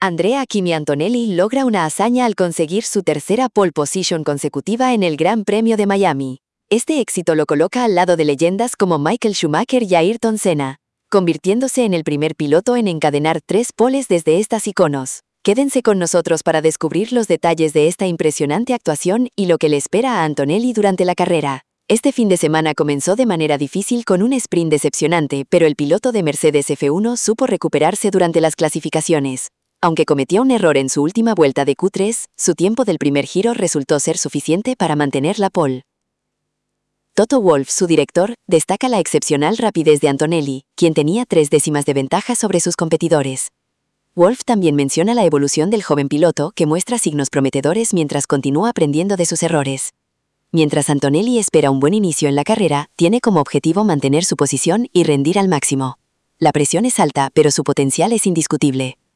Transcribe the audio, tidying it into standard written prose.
Andrea Kimi Antonelli logra una hazaña al conseguir su tercera pole position consecutiva en el Gran Premio de Miami. Este éxito lo coloca al lado de leyendas como Michael Schumacher y Ayrton Senna, convirtiéndose en el primer piloto en encadenar 3 poles desde estas iconos. Quédense con nosotros para descubrir los detalles de esta impresionante actuación y lo que le espera a Antonelli durante la carrera. Este fin de semana comenzó de manera difícil con un sprint decepcionante, pero el piloto de Mercedes F1 supo recuperarse durante las clasificaciones. Aunque cometió un error en su última vuelta de Q3, su tiempo del primer giro resultó ser suficiente para mantener la pole. Toto Wolff, su director, destaca la excepcional rapidez de Antonelli, quien tenía 3 décimas de ventaja sobre sus competidores. Wolff también menciona la evolución del joven piloto, que muestra signos prometedores mientras continúa aprendiendo de sus errores. Mientras Antonelli espera un buen inicio en la carrera, tiene como objetivo mantener su posición y rendir al máximo. La presión es alta, pero su potencial es indiscutible.